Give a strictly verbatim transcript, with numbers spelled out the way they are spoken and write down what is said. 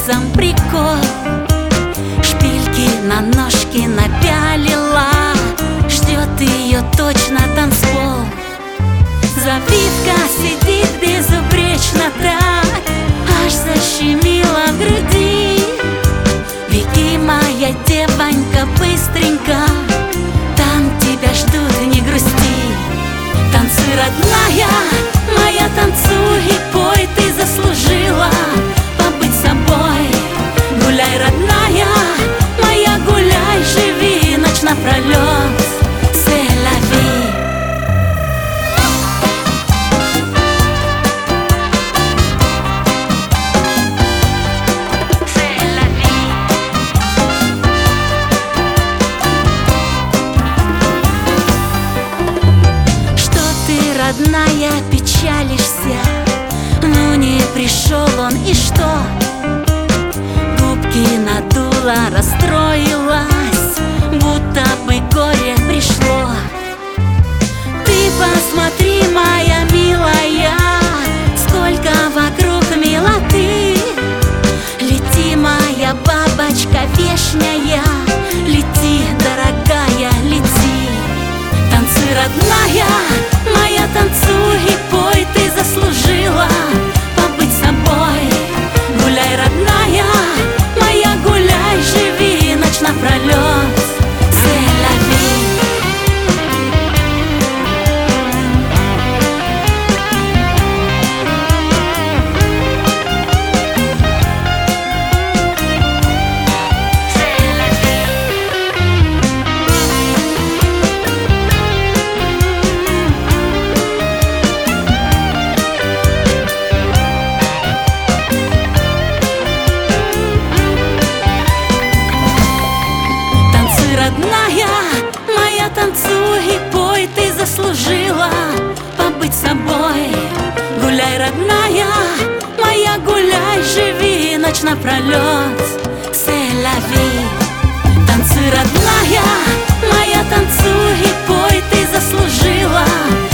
сердцем прикол. Шпильки на ножки напялила, ждет ее точно танцпол. Завивка сидит безупречно так, аж защемила в груди. Беги, моя девонька, быстренько, там тебя ждут, не грусти. Танцуй, родная моя, танцуй и пой, ты заслужила побыть собой. Гуляй, родная моя, гуляй, живи ночь напролет. C'est la vie. C'est la vie. Что ты, родная, печалишься? Ну не пришел он, и что? Губки надула, расстроилась, будто бы горе пришло. Ты посмотри, моя милая, сколько вокруг милоты. Лети, моя бабочка вешняя, лети, дорогая, лети. Танцуй, родная моя, танцуй и пой, ты заслужила побыть собой. Гуляй, родная моя, гуляй, живи ночь напролет. C'est la vie. C'est la vie. Танцуй, родная моя, танцуй и пой, ты заслужила побыть собой. Гуляй, родная моя, гуляй, живи ночь напролет. C'est la vie. Танцуй, родная моя, танцуй и пой, ты заслужила